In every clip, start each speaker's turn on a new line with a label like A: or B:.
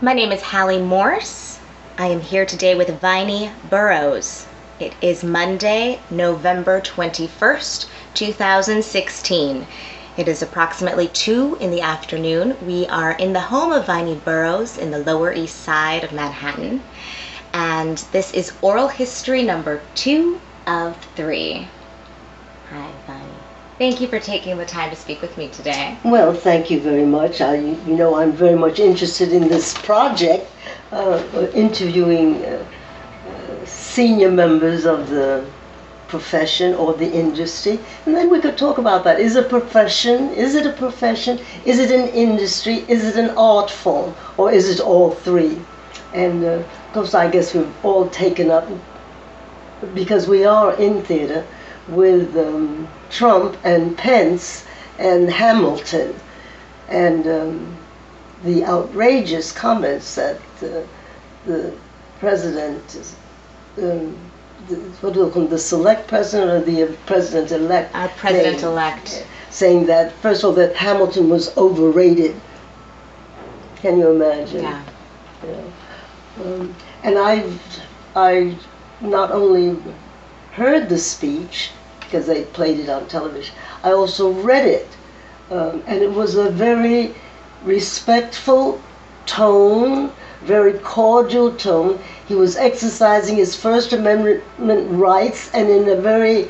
A: My name is Hallie Morse. I am here today with Viney Burrows. It is Monday, November 21st, 2016. It is approximately 2 in the afternoon. We are in the home of Viney Burrows in the Lower East Side of Manhattan. And this is oral history number 2 of 3. Hi, Viney. Thank you for taking the time to speak with me today.
B: Well, thank you very much. I'm very much interested in this project, interviewing senior members of the profession or the industry, and then we could talk about that. Is it a profession? Is it a profession? Is it an industry? Is it an art form? Or is it all three? And of course, I guess we've all taken up, because we are in theater, with Trump and Pence and Hamilton, and the outrageous comments that the president, what do you call him, the select president or the president-elect?
A: President-elect.
B: Saying that, first of all, that Hamilton was overrated. Can you imagine?
A: Yeah.
B: And I not only heard the speech, because they played it on television, I also read it. And it was a very respectful tone, very cordial tone. He was exercising his First Amendment rights, and in a very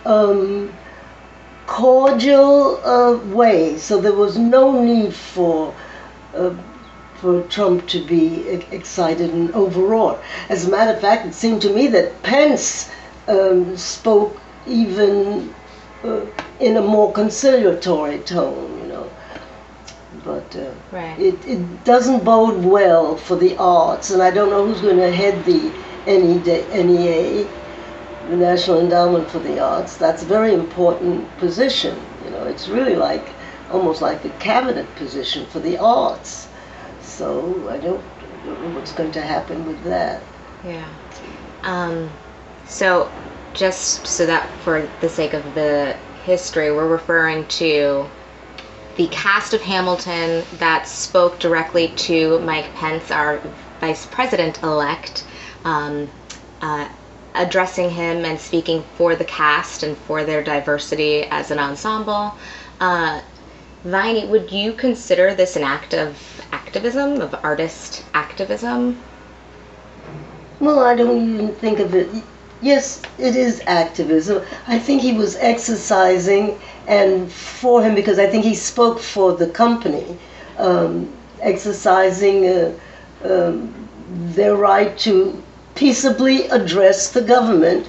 B: cordial way. So there was no need for Trump to be excited and overwrought. As a matter of fact, it seemed to me that Pence spoke even in a more conciliatory tone, But
A: right.
B: it doesn't bode well for the arts, and I don't know who's going to head the NEA, the National Endowment for the Arts. That's a very important position. It's really almost like a cabinet position for the arts. So I don't know what's going to happen with that.
A: Yeah. So just so that for the sake of the history, we're referring to the cast of Hamilton that spoke directly to Mike Pence, our vice president-elect, addressing him and speaking for the cast and for their diversity as an ensemble. Viney, would you consider this an act of activism, of artist activism?
B: Well, I don't even think of it. Yes, it is activism. I think he was exercising, and for him, because I think he spoke for the company, exercising their right to peaceably address the government,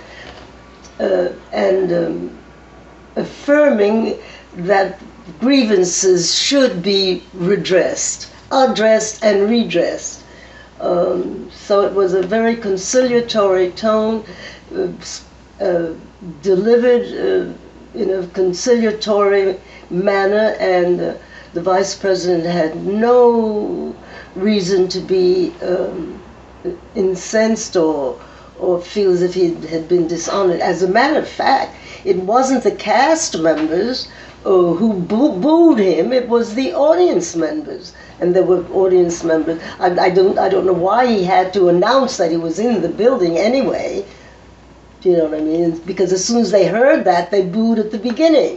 B: and affirming that grievances should be addressed and redressed. So it was a very conciliatory tone, delivered in a conciliatory manner, and the vice president had no reason to be incensed or feel as if he had been dishonored. As a matter of fact, it wasn't the cast members who booed him, it was the audience members. And there were audience members. I don't know why he had to announce that he was in the building anyway. Do you know what I mean? Because as soon as they heard that, they booed at the beginning.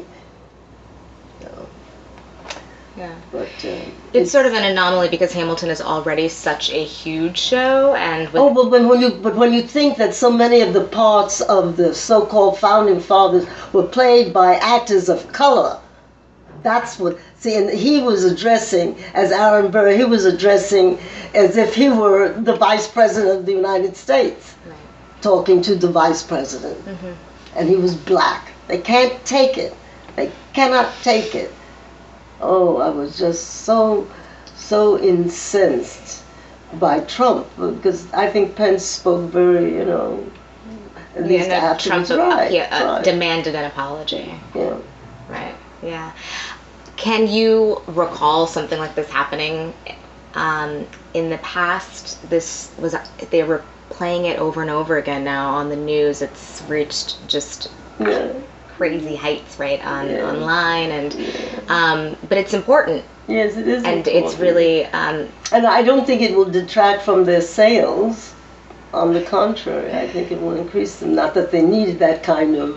A: Yeah.
B: But
A: it's sort of an anomaly because Hamilton is already such a huge show, and
B: but when you think that so many of the parts of the so-called founding fathers were played by actors of color, that's what. See, and he was addressing, as Aaron Burr, he was addressing as if he were the vice president of the United States,
A: right,
B: talking to the vice president, and he was black. They can't take it. They cannot take it. Oh, I was just so incensed by Trump, because I think Pence spoke very, at least afterwards.
A: Trump demanded an apology.
B: Yeah.
A: Right, yeah. Can you recall something like this happening in the past? They were playing it over and over again now on the news. It's reached just crazy heights, right, online, and but it's important
B: Yes, it is
A: And
B: important.
A: it's really,
B: And I don't think it will detract from their sales. On the contrary, I think it will increase them. Not that they needed that kind of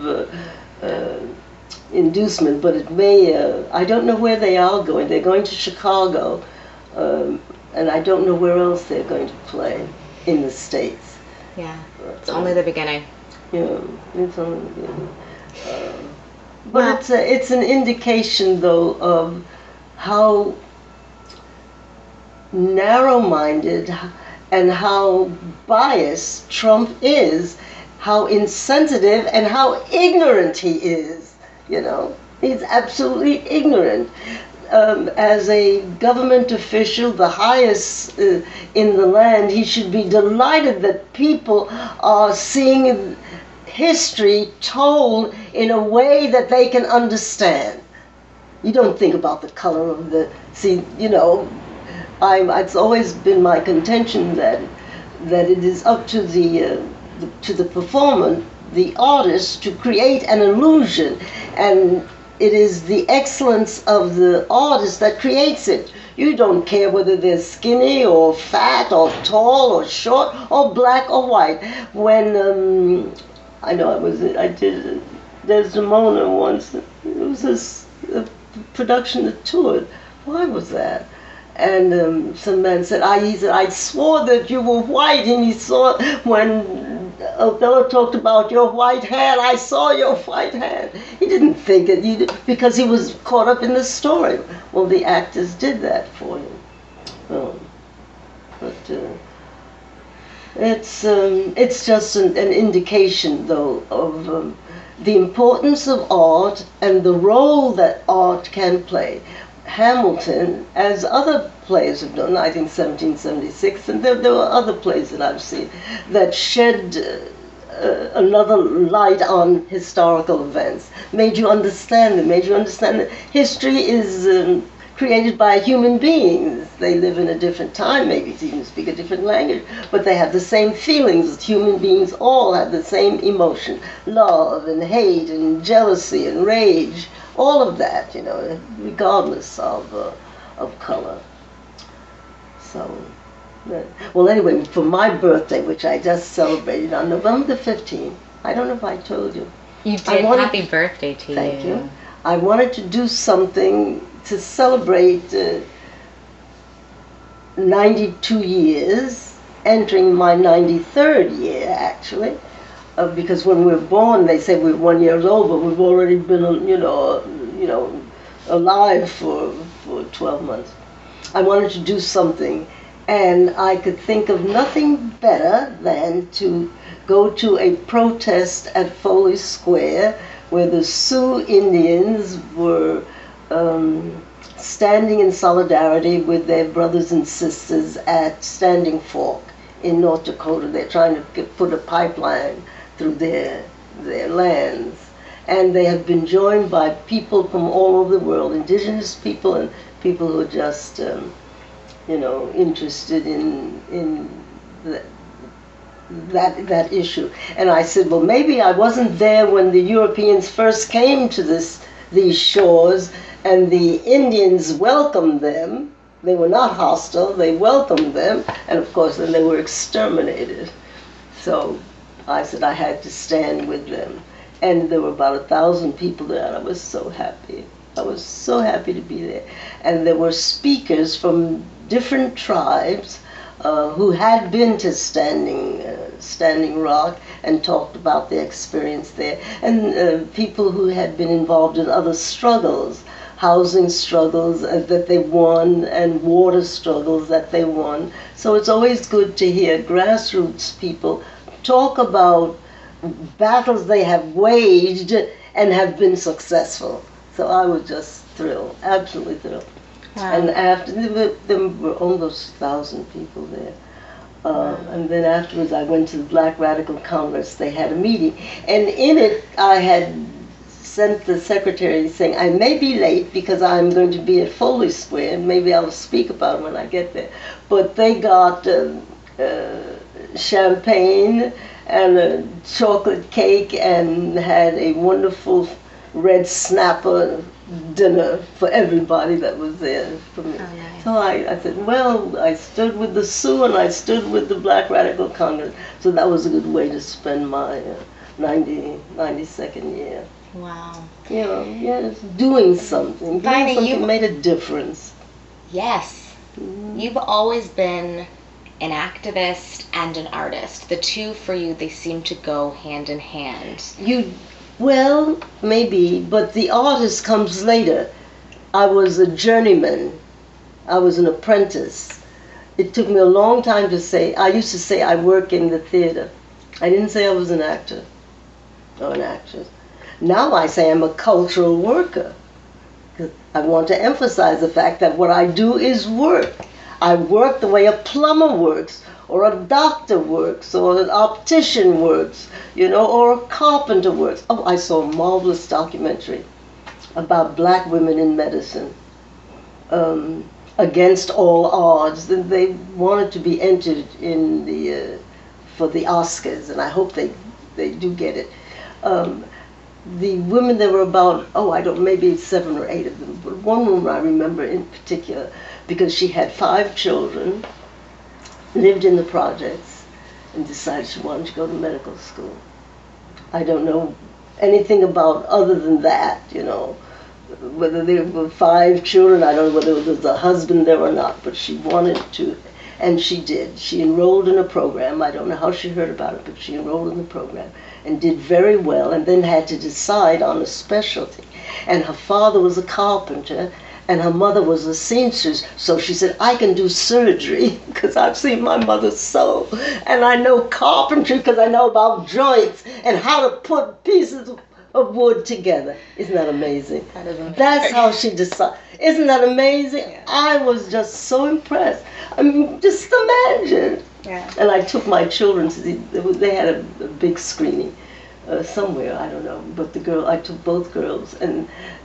B: inducement, but it may. I don't know where they are going. They're going to Chicago, and I don't know where else they're going to play in the States.
A: yeah, it's only the beginning.
B: Yeah, it's only the beginning. But
A: Well-
B: it's an indication, though, of how narrow-minded and how biased Trump is, how insensitive and how ignorant he is. You know, he's absolutely ignorant. As a government official, the highest in the land, he should be delighted that people are seeing history told in a way that they can understand. You don't think about the color of the, see, you know, it's always been my contention that it is up to the performer, the artist, to create an illusion, and it is the excellence of the artist that creates it. You don't care whether they're skinny or fat or tall or short or black or white. When I did Desdemona once. It was a production that toured. Why was that? And some man said, he said, I swore that you were white, and he saw when Othello talked about your white hand, I saw your white hand. He didn't think it, because he was caught up in the story. Well, the actors did that for him. It's just an indication, though, of the importance of art and the role that art can play. Hamilton, as other plays have done, I think 1776, and there were other plays that I've seen that shed another light on historical events, made you understand that history is created by human beings. They live in a different time, maybe even speak a different language, but they have the same feelings. Human beings all have the same emotion, love and hate and jealousy and rage, all of that, you know, regardless of color. So, well, anyway, for my birthday, which I just celebrated on November the 15th, I don't know if I told you.
A: You did. Happy birthday to you.
B: Thank you. I wanted to do something to celebrate 92 years, entering my 93rd year, actually. Because when we're born, they say we're 1 year old, but we've already been, you know, alive for 12 months. I wanted to do something, and I could think of nothing better than to go to a protest at Foley Square, where the Sioux Indians were standing in solidarity with their brothers and sisters at Standing Fork in North Dakota. They're trying to put a pipeline through their lands. And they have been joined by people from all over the world, indigenous people and people who are just, you know, interested in that issue. And I said, well, maybe I wasn't there when the Europeans first came to these shores, and the Indians welcomed them. They were not hostile, they welcomed them, and of course then they were exterminated. So I said I had to stand with them. And there were about 1,000 people there, and I was so happy. I was so happy to be there. And there were speakers from different tribes who had been to Standing Rock and talked about their experience there, and people who had been involved in other struggles, housing struggles that they won, and water struggles that they won. So it's always good to hear grassroots people talk about battles they have waged and have been successful. So I was just thrilled, absolutely thrilled.
A: Wow.
B: And after, there were almost 1,000 people there. And then afterwards I went to the Black Radical Congress. They had a meeting. And in it I had sent the secretary saying, I may be late because I'm going to be at Foley Square, and maybe I'll speak about it when I get there. But they got champagne and a chocolate cake and had a wonderful red snapper dinner for everybody that was there for me.
A: Oh, nice.
B: So I said, well, I stood with the Sioux and I stood with the Black Radical Congress. So that was a good way to spend my 92nd year.
A: Wow.
B: You know, yes, doing something.
A: Viny,
B: Doing something made a difference.
A: Yes. You've always been an activist and an artist. The two for you, they seem to go hand in hand.
B: Well, maybe, but the artist comes later. I was a journeyman. I was an apprentice. It took me a long time to say, I used to say I work in the theater. I didn't say I was an actor or an actress. Now I say I'm a cultural worker. I want to emphasize the fact that what I do is work. I work the way a plumber works, or a doctor works, or an optician works, you know, or a carpenter works. Oh, I saw a marvelous documentary about black women in medicine, against all odds. And they wanted to be entered in the for the Oscars, and I hope they do get it. The women, there were about, I don't, maybe 7 or 8 of them, but one woman I remember in particular, because she had 5 children, lived in the projects, and decided she wanted to go to medical school. I don't know anything about other than that, you know, whether there were 5 children, I don't know whether there was a husband there or not, but she wanted to, and she did. She enrolled in a program. I don't know how she heard about it, but she enrolled in the program and did very well, and then had to decide on a specialty. And her father was a carpenter, and her mother was a seamstress, so she said, I can do surgery, because I've seen my mother sew, and I know carpentry because I know about joints and how to put pieces of wood together. Isn't that amazing?
A: That is amazing.
B: That's how she decided. Isn't that amazing?
A: Yeah.
B: I was just so impressed. I mean, just imagine.
A: Yeah.
B: And I took my children to they had a big screening somewhere, I don't know, but I took both girls, and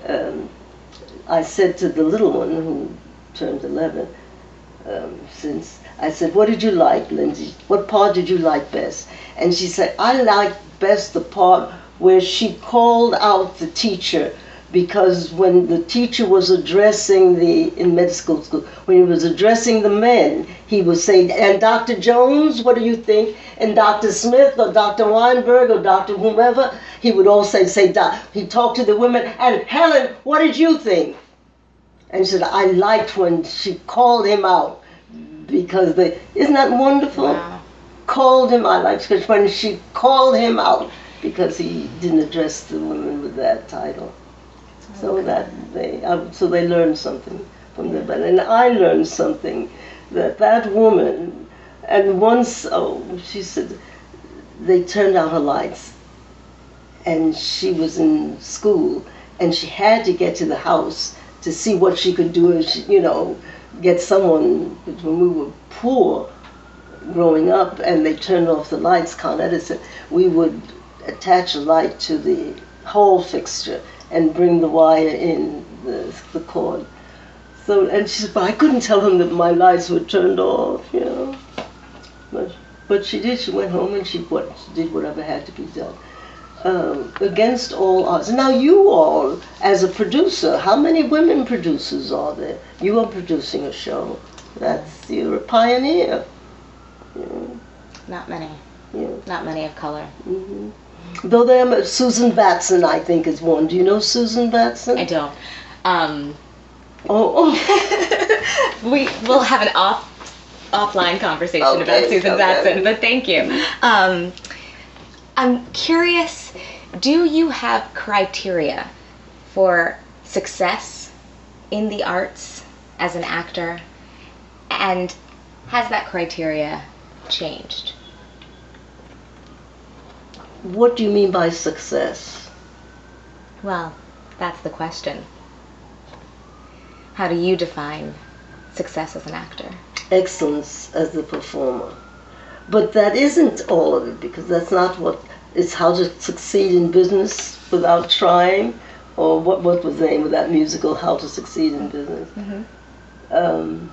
B: I said to the little one who turned 11, since I said, what did you like, Lindsay? What part did you like best? And she said, I liked best the part where she called out the teacher, because when the teacher was addressing in medical school, when he was addressing the men, he would say, and Dr. Jones, what do you think? And Dr. Smith or Dr. Weinberg or Dr. whomever, he would also say, he talked to the women, and Helen, what did you think? And she said, I liked when she called him out, because isn't that wonderful?
A: Wow.
B: Called him, I liked when she called him out, because he didn't address the women with that title. So that they learned something from them, and I learned something that woman, and once she said they turned out her lights, and she was in school, and she had to get to the house to see what she could do, get someone. When we were poor growing up, and they turned off the lights, Con Edison, we would attach a light to the hall fixture and bring the wire in the cord. So, and she said, but I couldn't tell him that my lights were turned off, But she did. She went home and she did whatever had to be done. Against all odds. Now you all, as a producer, how many women producers are there? You are producing a show. You're a pioneer.
A: Not many.
B: Yeah.
A: Not many of color.
B: Mm-hmm. Though Susan Batson, I think, is one. Do you know Susan Batson?
A: I don't. We'll have an offline conversation about Susan Batson, but thank you. I'm curious, do you have criteria for success in the arts as an actor, and has that criteria changed?
B: What do you mean by success?
A: Well, that's the question. How do you define success as an actor?
B: Excellence as a performer. But that isn't all of it, because that's not it's how to succeed in business without trying, or what was the name of that musical, How to Succeed in Business. Mm-hmm.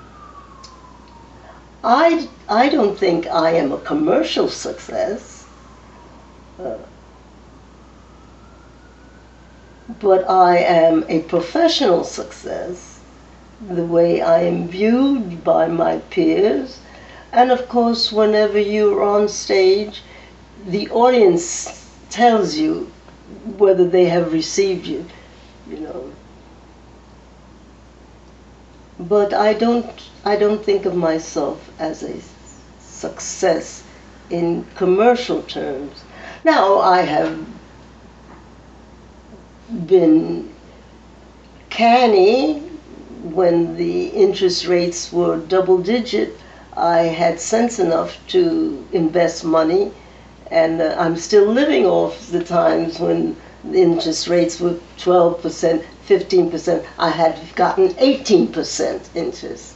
B: I don't think I am a commercial success. but I am a professional success, the way I am viewed by my peers. And of course, whenever you're on stage, the audience tells you whether they have received you, you know. But I don't think of myself as a success in commercial terms. Now, I have been canny when the interest rates were double digit. I had sense enough to invest money, and I'm still living off the times when the interest rates were 12%, 15%. I had gotten 18% interest.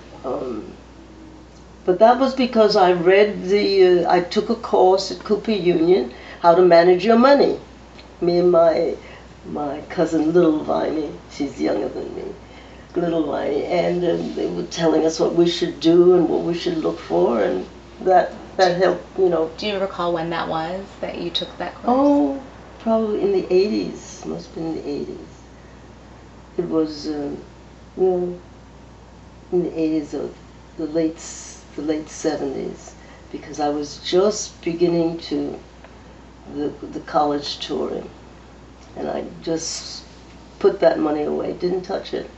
B: But that was because I took a course at Cooper Union, how to manage your money. Me and my cousin Little Viney, she's younger than me, Little Viney, and they were telling us what we should do and what we should look for, and that helped, you know.
A: Do you recall when that was that you took that course?
B: Oh, probably in the 80s. Must have been in the 80s. It was, in the 80s or the late 70s, because I was just beginning to the college touring, and I just put that money away. Didn't touch it.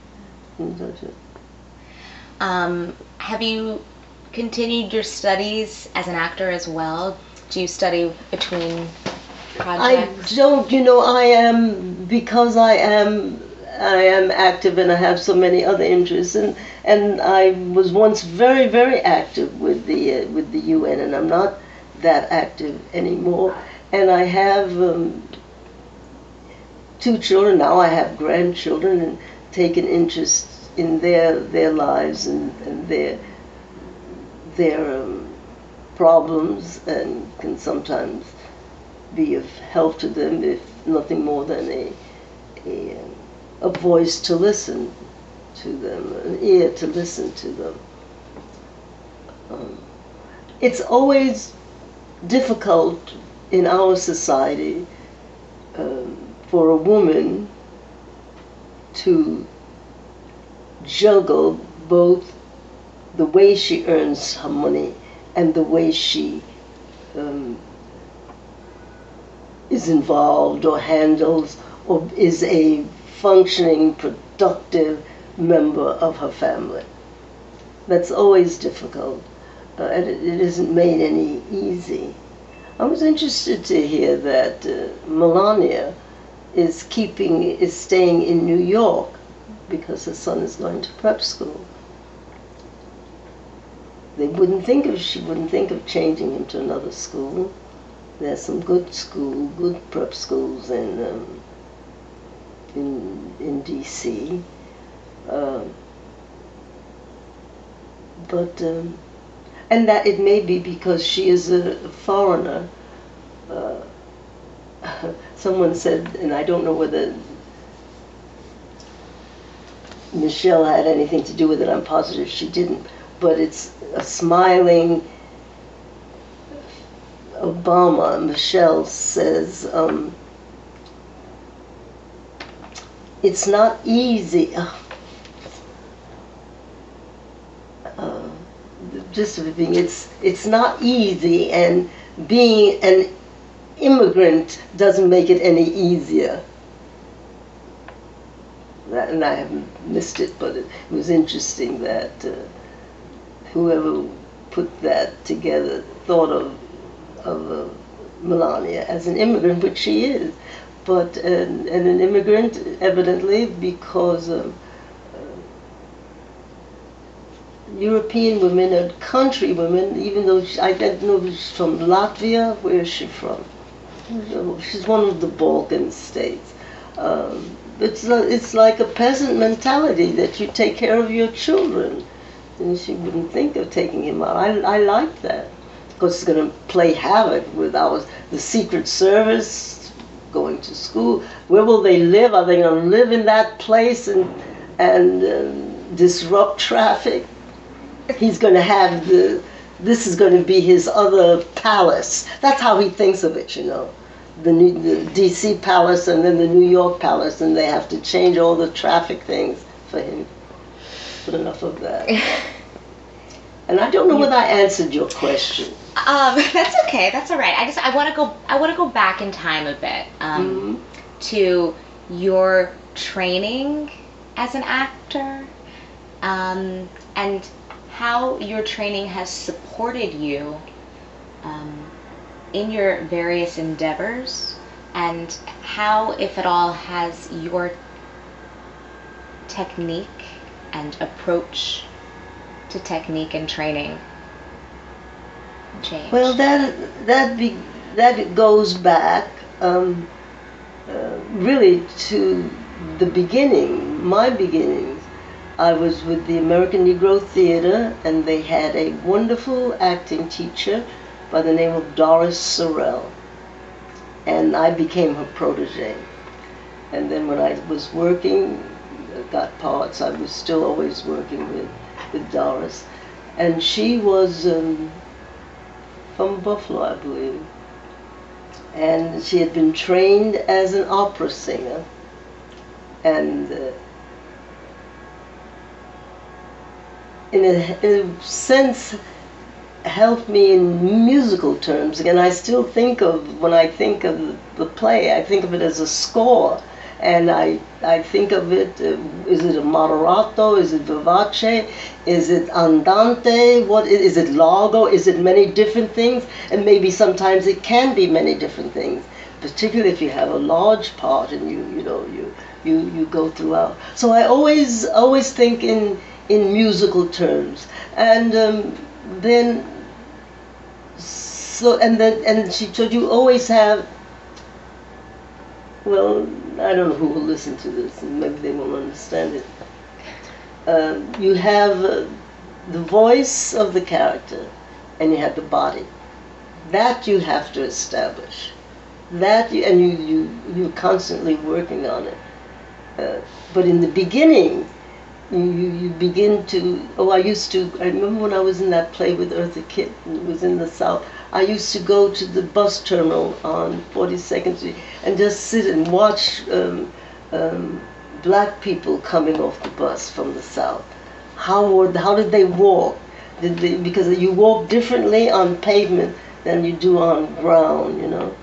A: Have you continued your studies as an actor as well? Do you study between projects?
B: I don't, because I am active and I have so many other interests, and I was once very, very active with the UN, and I'm not that active anymore. And I have 2 children now. I have grandchildren, and take an interest in their lives and their problems, and can sometimes be of help to them, if nothing more than a voice to listen to them, an ear to listen to them. It's always difficult in our society for a woman to juggle both the way she earns her money and the way she is involved or handles or is a functioning, productive member of her family. That's always difficult, and it isn't made any easy. I was interested to hear that Melania is staying in New York because her son is going to prep school. She wouldn't think of changing him to another school. There's some good prep schools in D.C. And that it may be because she is a foreigner. Someone said, and I don't know whether Michelle had anything to do with it, I'm positive she didn't, but it's a smiling Obama. Michelle says, it's not easy. It's not easy, and being an immigrant doesn't make it any easier. And I haven't missed it, but it was interesting that whoever put that together thought of Melania as an immigrant, which she is, but and an immigrant evidently because European women and country women, even though I don't know if she's from Latvia. Where is she from? She's one of the Balkan states. It's like a peasant mentality that you take care of your children. And she wouldn't think of taking him out. I like that. Of course, it's going to play havoc with the Secret Service going to school. Where will they live? Are they going to live in that place and disrupt traffic? He's going to have this is going to be his other palace. That's how he thinks of it, the D.C. Palace and then the New York Palace, and they have to change all the traffic things for him. But enough of that. And I don't know whether I answered your question.
A: That's okay. That's all right. I want to go back in time a bit to your training as an actor, and how your training has supported you in your various endeavors, and how, if at all, has your technique and approach to technique and training changed?
B: Well, that goes back really to the beginning, my beginnings. I was with the American Negro Theater, and they had a wonderful acting teacher by the name of Doris Sorrell, and I became her protege. And then when I was working, got parts, I was still always working with Doris. And she was from Buffalo, I believe. And she had been trained as an opera singer. And in a sense, helped me in musical terms. And I still think of, when I think of the play, I think of it as a score. And I think of it, is it a moderato, is it vivace, is it andante, what is it, largo, is it many different things? And maybe sometimes it can be many different things, particularly if you have a large part and you go throughout. So I always think in musical terms. And then she told you always have, well, I don't know who will listen to this, and maybe they won't understand it. You have the voice of the character, and you have the body. That you have to establish. You're constantly working on it. But in the beginning, you begin to. I remember when I was in that play with Eartha Kitt, and it was in the South. I used to go to the bus terminal on 42nd Street and just sit and watch black people coming off the bus from the South. How did they walk? Because you walk differently on pavement than you do on ground, you know.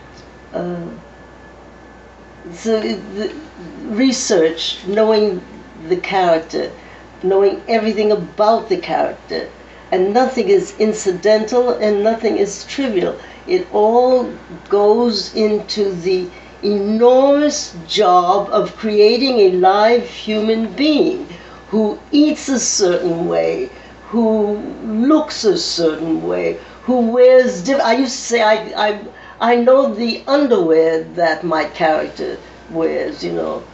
B: The research, knowing the character, knowing everything about the character. And nothing is incidental and nothing is trivial. It all goes into the enormous job of creating a live human being who eats a certain way, who looks a certain way, who wears different. I used to say I know the underwear that my character wears, you know,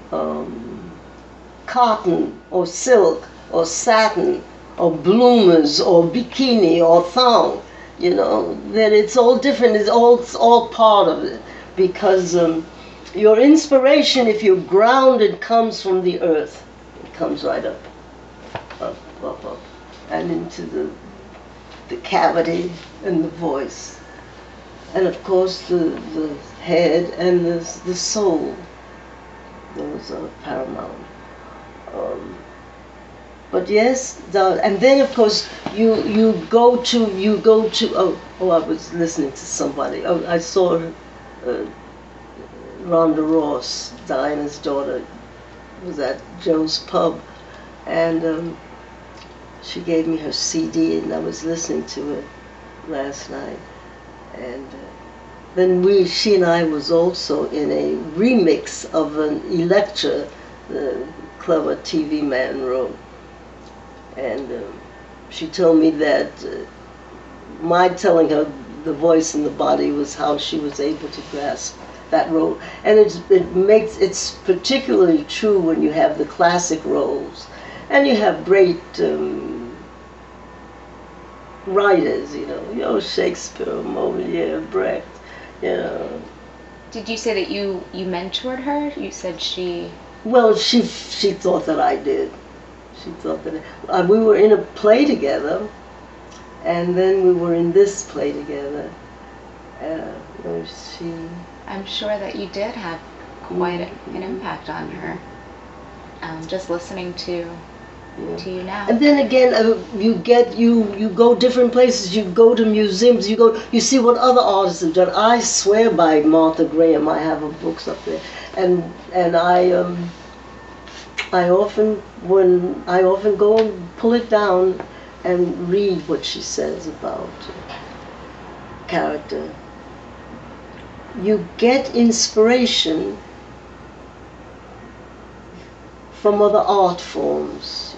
B: cotton or silk or satin, or bloomers, or bikini, or thong, you know, that it's all different. It's all part of it, because your inspiration, if you're grounded, comes from the earth. It comes right up, and into the cavity and the voice, and of course the head and the soul. Those are paramount. But yes, and then of course you go to. I was listening to somebody. I saw Rhonda Ross, Diana's daughter, was at Joe's Pub, and she gave me her CD, and I was listening to it last night, and then she and I was also in a remix of an Electra, the clever TV man wrote. And she told me that my telling her the voice and the body was how she was able to grasp that role. And it's particularly true when you have the classic roles, and you have great writers, you know, Shakespeare, Moliere, Brecht, you know.
A: Did you say that you mentored her? You said she.
B: Well, she thought that I did. She thought that we were in a play together, and then we were in this play together, She.
A: I'm sure that you did have quite an impact on her. Just listening to you now.
B: And then again, you go different places. You go to museums. You see what other artists have done. I swear by Martha Graham. I have her books up there, and I often go and pull it down and read what she says about character. You get inspiration from other art forms.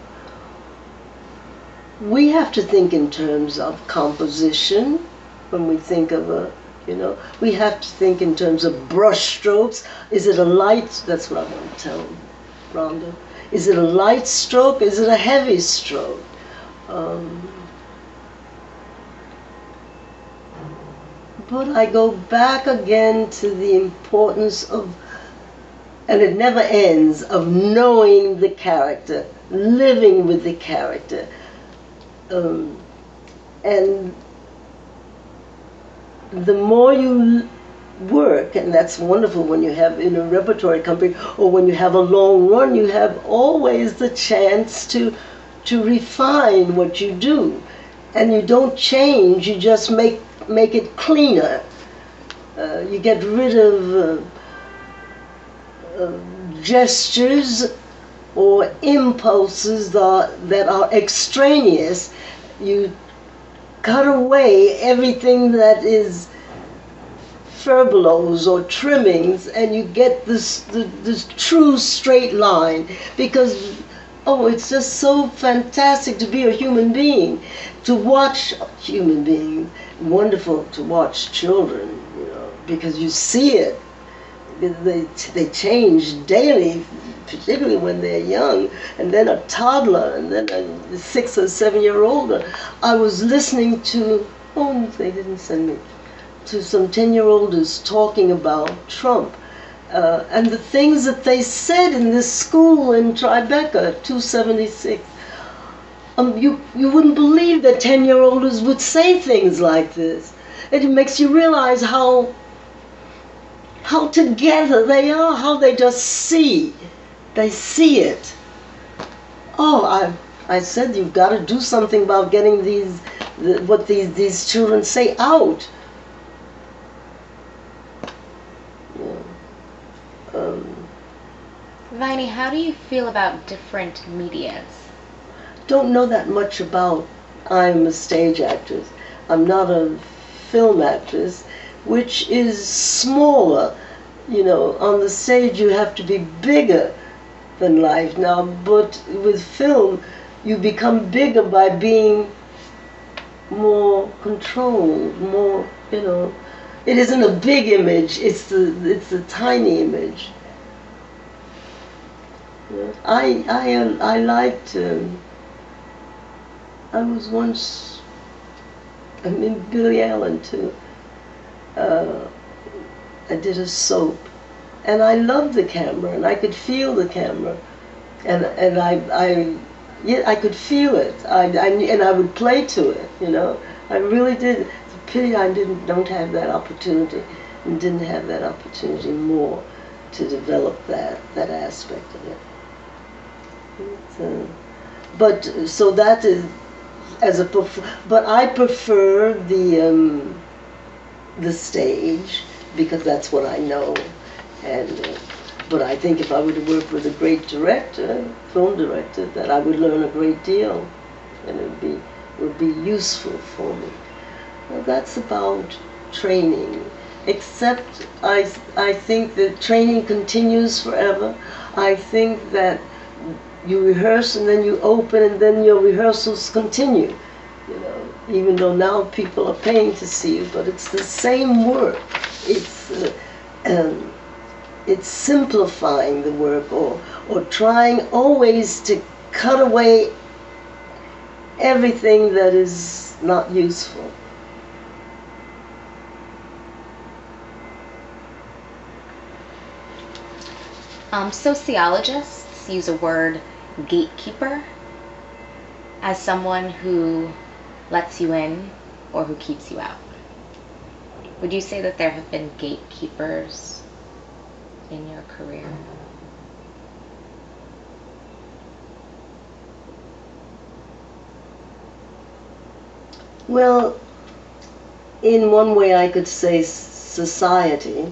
B: We have to think in terms of composition when we think of we have to think in terms of brush strokes. Is it a light? That's what I want to tell Rhonda. Is it a light stroke? Is it a heavy stroke? But I go back again to the importance of, and it never ends, of knowing the character, living with the character. And the more you work, and that's wonderful when you have in a repertory company, or when you have a long run, you have always the chance to refine what you do. And you don't change, you just make it cleaner. You get rid of gestures or impulses that are extraneous. You cut away everything that is furbelows or trimmings, and you get this true straight line. Because it's just so fantastic to be a human being, to watch human beings. Wonderful to watch children, because you see it. They change daily, particularly when they're young, and then a toddler, and then a 6 or 7 year old. I was listening to, they didn't send me, to some 10-year-olds talking about Trump, and the things that they said in this school in Tribeca, 276. You wouldn't believe that 10-year-olds would say things like this. It makes you realize how together they are, how they just see. They see it. I said you've got to do something about getting what these children say out.
A: Viney, how do you feel about different medias?
B: Don't know that much about. I'm a stage actress. I'm not a film actress, which is smaller. On the stage you have to be bigger than life now, but with film you become bigger by being more controlled, more, It isn't a big image, it's the tiny image. I liked. I was once. Billy Allen too. I did a soap, and I loved the camera, and I could feel the camera, and I could feel it. And I would play to it. I really did. It's a pity I don't have that opportunity, and didn't have that opportunity more to develop that aspect of it. But so that is but I prefer the stage, because that's what I know. And but I think if I were to work with a great director, film director, that I would learn a great deal, and it would be useful for me. Well, that's about training. Except I think that training continues forever. I think that you rehearse and then you open, and then your rehearsals continue. Even though now people are paying to see you, but it's the same work. It's simplifying the work, or trying always to cut away everything that is not useful.
A: Sociologists use a word, gatekeeper, as someone who lets you in or who keeps you out. Would you say that there have been gatekeepers in your career?
B: Well, in one way I could say society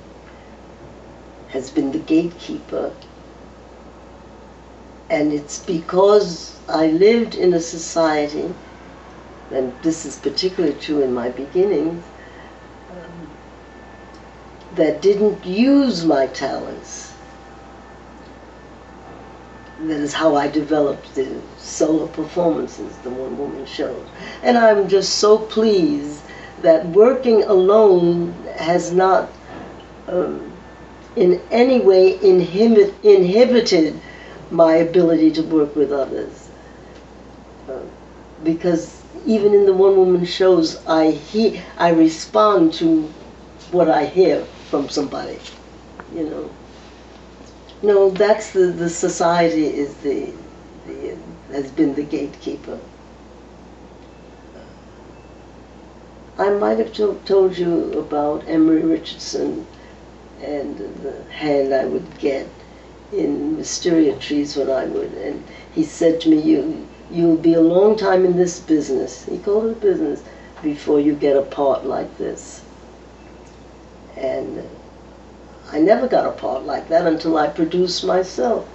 B: has been the gatekeeper. And it's because I lived in a society, and this is particularly true in my beginnings, that didn't use my talents. That is how I developed the solo performances, the one-woman shows. And I'm just so pleased that working alone has not in any way inhibited my ability to work with others. Because even in the one-woman shows, I respond to what I hear from somebody, you know. No, that's the society is has been the gatekeeper. I might have told you about Emery Richardson and the hand I would get in wisteria trees when I would, and he said to me, you'll be a long time in this business, he called it a business, before you get a part like this. And I never got a part like that until I produced myself.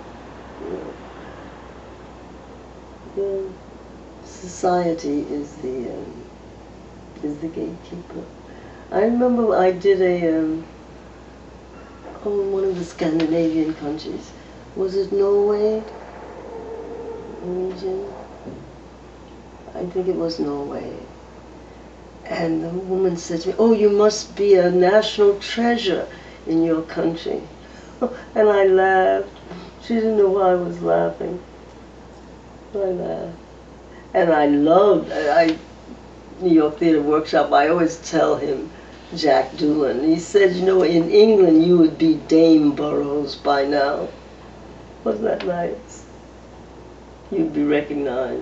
B: The society is the gatekeeper. I remember I did in one of the Scandinavian countries. Was it Norway? Norwegian? I think it was Norway. And the woman said to me, "Oh, you must be a national treasure in your country." And I laughed. She didn't know why I was laughing. I laughed. And I loved, New York Theater Workshop, I always tell him, Jack Doolan, he said, you know, in England you would be Dame Burroughs by now. Wasn't that nice? You'd be recognized.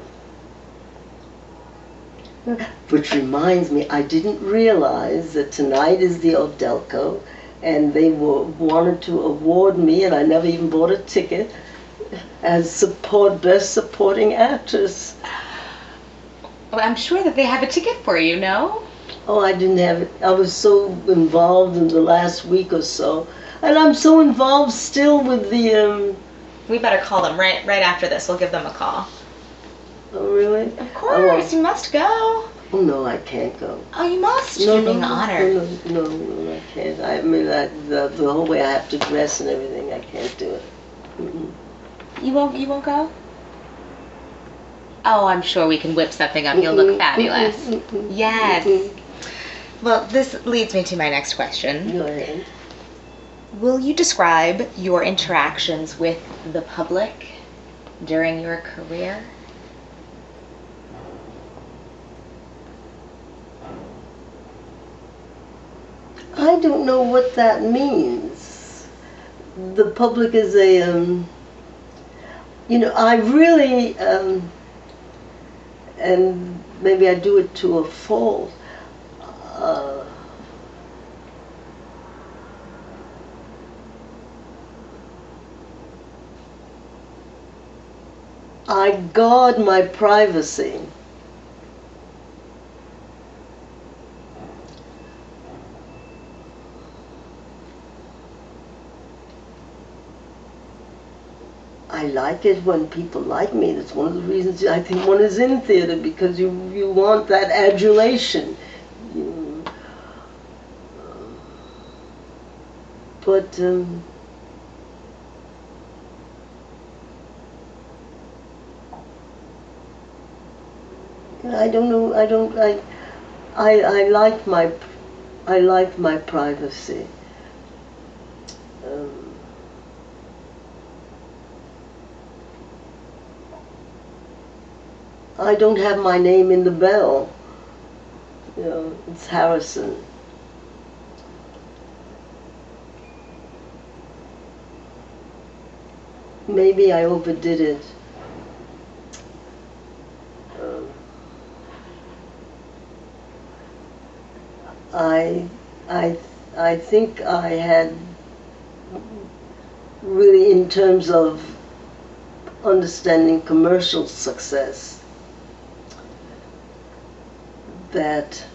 B: Which reminds me, I didn't realize that tonight is the Odelko, and they wanted to award me, and I never even bought a ticket, as Best Supporting Actress.
A: Well, I'm sure that they have a ticket for you, no?
B: Oh, I didn't have it. I was so involved in the last week or so, and I'm so involved still with the.
A: We better call them right after this. We'll give them a call.
B: Oh, really?
A: Of course, you must go.
B: Oh no, I can't go.
A: Oh, you must. You're being honored.
B: No, I can't. I mean, the whole way I have to dress and everything, I can't do it. Mm-mm.
A: You won't go? Oh, I'm sure we can whip something up. You'll look fabulous. Yes. Well, this leads me to my next question.
B: Go ahead.
A: Will you describe your interactions with the public during your career?
B: I don't know what that means. The public is I really, and maybe I do it to a fault, I guard my privacy. I like it when people like me. That's one of the reasons I think one is in theater, because you want that adulation. But I don't know. I like my privacy. I don't have my name in the bell. It's Harrison. Maybe I overdid it. I, I, I think I had really, in terms of understanding commercial success, that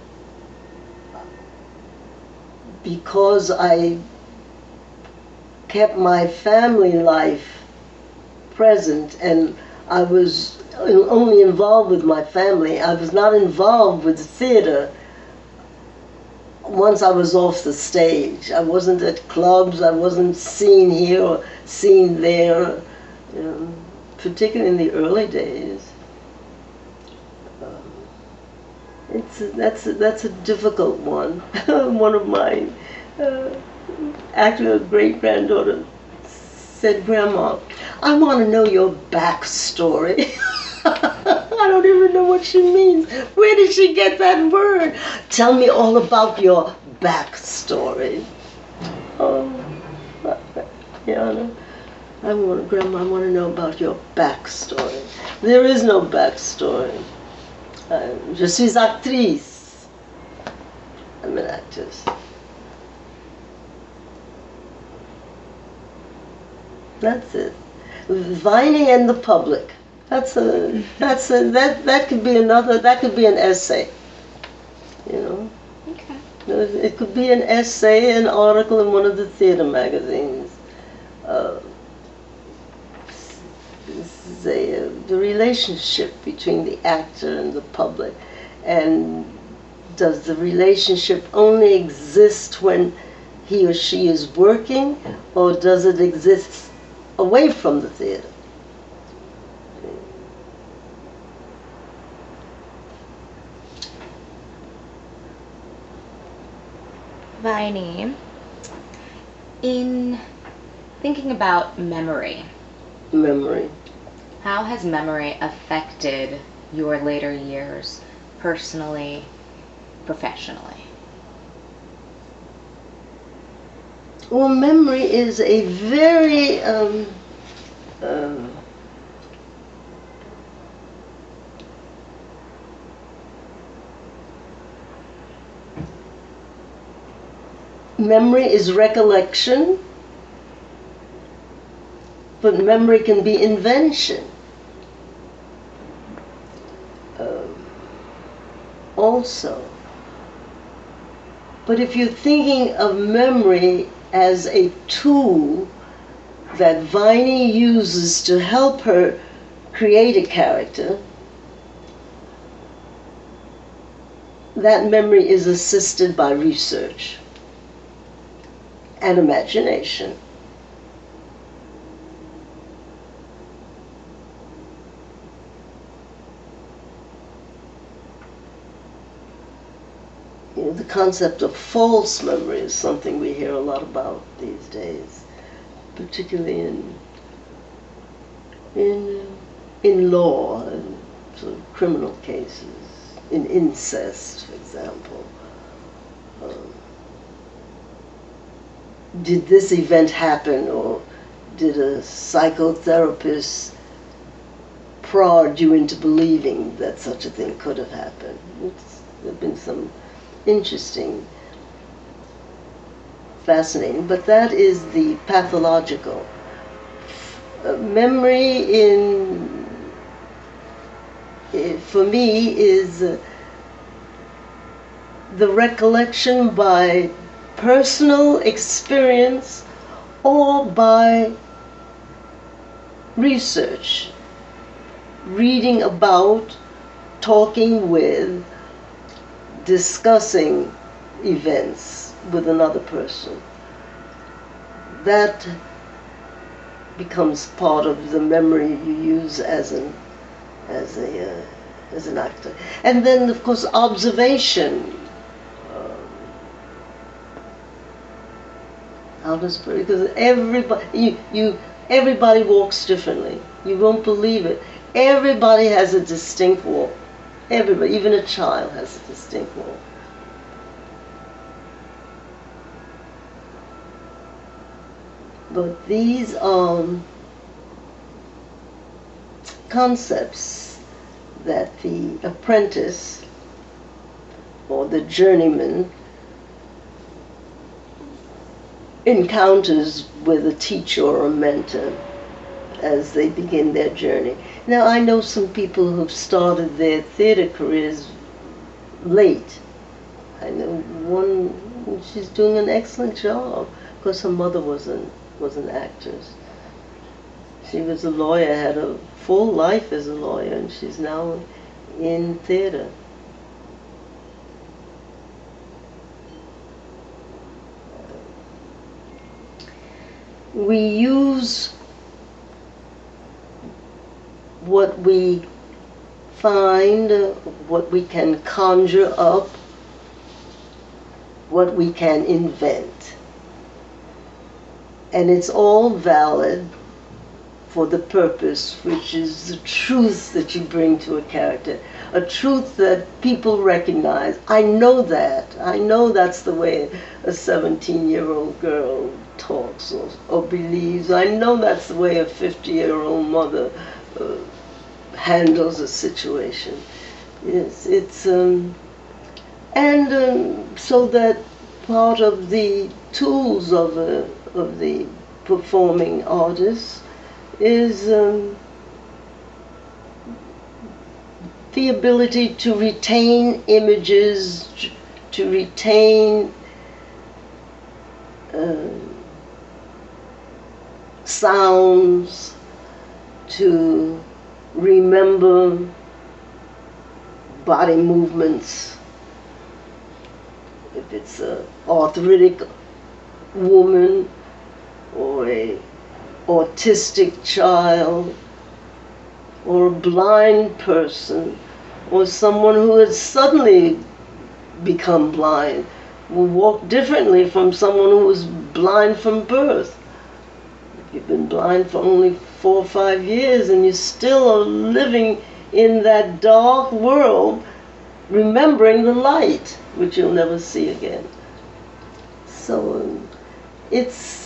B: because I kept my family life present and I was only involved with my family, I was not involved with theater once I was off the stage. I wasn't at clubs, I wasn't seen here or seen there, particularly in the early days. That's a difficult one. One of my actually a great-granddaughter said, "Grandma, I want to know your backstory." I don't even know what she means. Where did she get that word? Tell me all about your backstory. Oh, yeah, Grandma, I want to know about your backstory. There is no backstory. Je suis actrice. I'm an actress. That's it. Vining and the public. That could be another. That could be an essay.
A: Okay.
B: It could be an essay, an article in one of the theater magazines. This is the relationship between the actor and the public, and does the relationship only exist when he or she is working, or does it exist away from the theater?
A: Viney, in thinking about memory, how has memory affected your later years, personally, professionally?
B: Well, memory is a very memory is recollection, but memory can be invention. Also. But if you're thinking of memory as a tool that Viney uses to help her create a character, that memory is assisted by research and imagination. The concept of false memory is something we hear a lot about these days, particularly in law and sort of criminal cases, in incest, for example. Did this event happen, or did a psychotherapist prod you into believing that such a thing could have happened? There have been some interesting, fascinating, but that is the pathological. Memory for me is the recollection by personal experience or by research, reading about, talking with, discussing events with another person. That becomes part of the memory you use as an actor. And then, of course, observation. Because everybody walks differently. You won't believe it. Everybody has a distinct walk. Everybody, even a child, has a distinct walk. But these are concepts that the apprentice or the journeyman encounters with a teacher or a mentor as they begin their journey. Now, I know some people who've started their theater careers late. I know one, she's doing an excellent job because her mother was an actress. She was a lawyer, had a full life as a lawyer, and she's now in theater. We use what we find, what we can conjure up, what we can invent. And it's all valid for the purpose, which is the truth that you bring to a character, a truth that people recognize. I know that. I know that's the way a 17-year-old girl talks or believes. I know that's the way a 50-year-old mother handles a situation. Yes, it's so that part of the tools of the performing artist is the ability to retain images, to retain sounds, to remember body movements. If it's an arthritic woman or a autistic child or a blind person or someone who has suddenly become blind will walk differently from someone who was blind from birth. If you've been blind for only 4 or 5 years and you still are living in that dark world, remembering the light, which you'll never see again. So it's,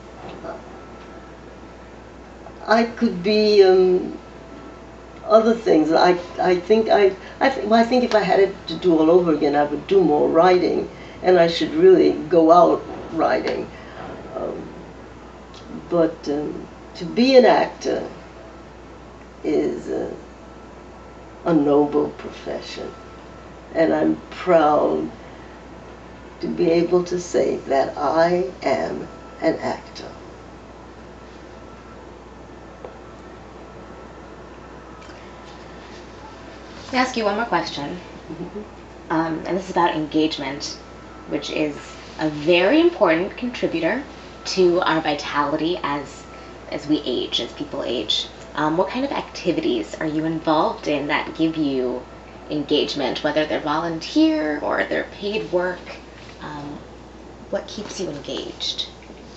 B: I could be other things. I think if I had it to do all over again, I would do more writing, and I should really go out writing. But to be an actor is a noble profession, and I'm proud to be able to say that I am an actor.
A: Let me ask you one more question, and this is about engagement, which is a very important contributor to our vitality as we age, as people age. What kind of activities are you involved in that give you engagement, whether they're volunteer or they're paid work? What keeps you engaged?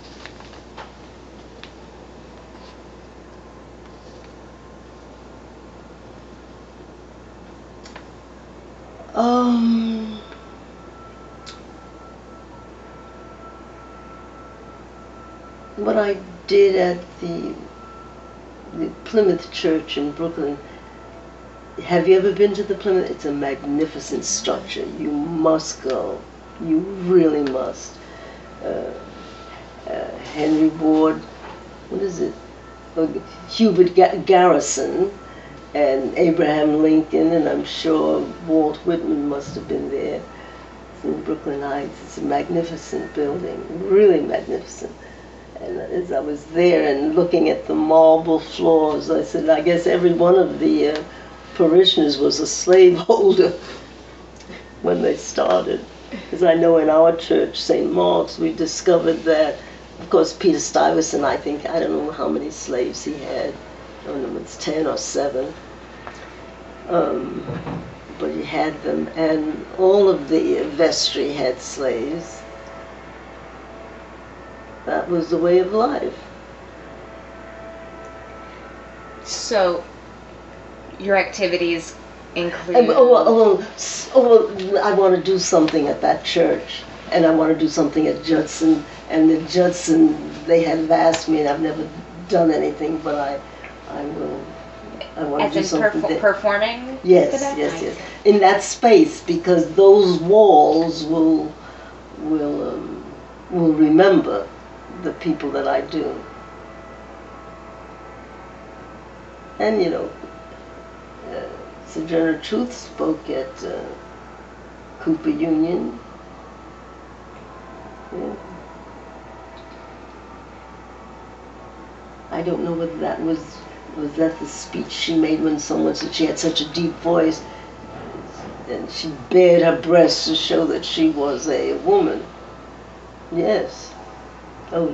B: What I did at the Plymouth Church in Brooklyn. Have you ever been to the Plymouth? It's a magnificent structure. You must go. You really must. Henry Ward, what is it? Hubert Garrison and Abraham Lincoln, and I'm sure Walt Whitman must have been there. It's in Brooklyn Heights. It's a magnificent building, really magnificent. And as I was there and looking at the marble floors, I said, I guess every one of the parishioners was a slaveholder when they started. Because I know in our church, St. Mark's, we discovered that, of course, Peter Stuyvesant, I don't know how many slaves he had. I don't know if it's 10 or 7. But he had them, and all of the vestry had slaves. That was the way of life.
A: So, your activities include...
B: I want to do something at that church, and I want to do something at Judson, and the Judson, they had asked me, and I've never done anything, but I will I want
A: As
B: to do
A: in
B: something there.
A: performing?
B: Yes,
A: for them?
B: yes,
A: I
B: yes.
A: see.
B: In that space, because those walls will remember the people that I do. And Sojourner Truth spoke at Cooper Union. Yeah. I don't know whether that was that the speech she made when someone said she had such a deep voice and she bared her breasts to show that she was a woman. Yes. Oh,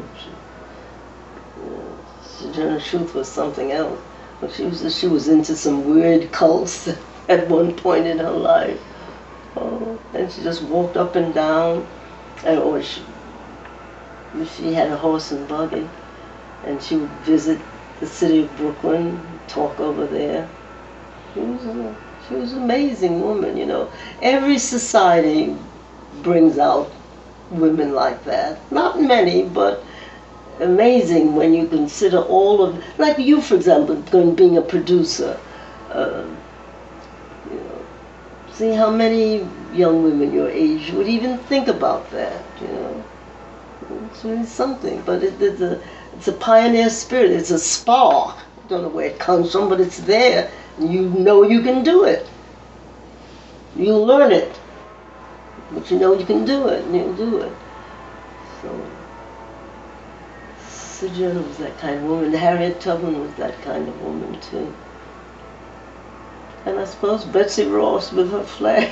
B: Sojourner Truth was something else. But she was into some weird cults at one point in her life. Oh, and she just walked up and down, or she had a horse and buggy, and she would visit the city of Brooklyn, talk over there. She was an amazing woman, Every society brings out women like that. Not many, but amazing when you consider all of, like you, for example, being a producer. See how many young women your age would even think about that. It's really something. But it's a pioneer spirit. It's a spark. I don't know where it comes from, but it's there. You know you can do it. You'll learn it, but you know you can do it, and you'll do it. So. Sojourner was that kind of woman. Harriet Tubman was that kind of woman too. And I suppose Betsy Ross with her flag.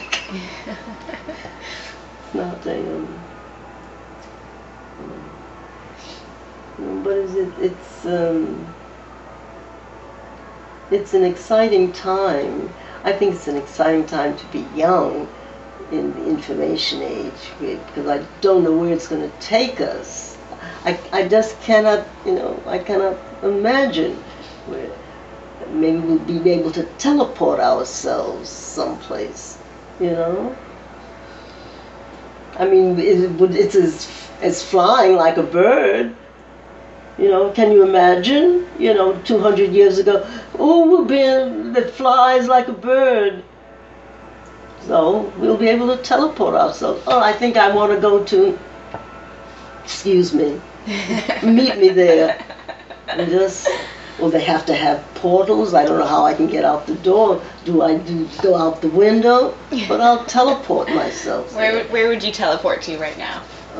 B: Not but it's an exciting time. I think it's an exciting time to be young in the information age, because I don't know where it's going to take us. I just cannot, I cannot imagine where maybe we'll be able to teleport ourselves someplace, I mean, it's as flying like a bird, can you imagine, 200 years ago, we'll be that flies like a bird. So we'll be able to teleport ourselves. Oh, I think I want to go to, excuse me, meet me there. And they have to have portals. I don't know how I can get out the door. Do I go out the window? But I'll teleport myself.
A: Where would you teleport to right now?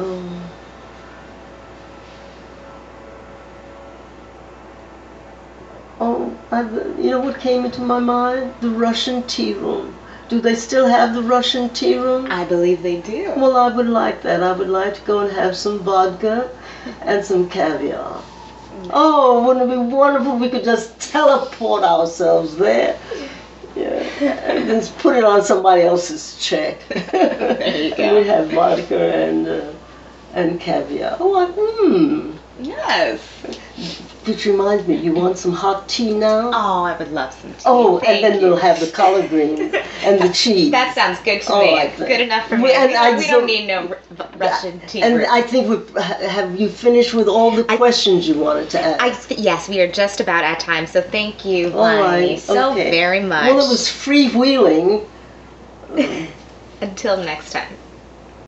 B: What came into my mind? The Russian tea room. Do they still have the Russian tea room?
A: I believe they do.
B: Well, I would like that. I would like to go and have some vodka and some caviar. Oh, wouldn't it be wonderful if we could just teleport ourselves there? Yeah, and just put it on somebody else's check.
A: There you go.
B: We'd have vodka and caviar.
A: Yes.
B: Which reminds me, you want some hot tea now?
A: Oh, I would love some tea.
B: Oh,
A: Thank
B: and then
A: you.
B: they'll have the collard greens and the cheese.
A: That sounds good to
B: Oh,
A: me.
B: like
A: It's
B: that.
A: good enough for me. We don't need no Russian tea.
B: And
A: brew.
B: I think have you finished with all the questions you wanted to ask?
A: Yes, we are just about at time, so thank you,
B: All
A: Lonnie,
B: right,
A: so
B: okay.
A: very much.
B: Well, it was freewheeling.
A: Until next time.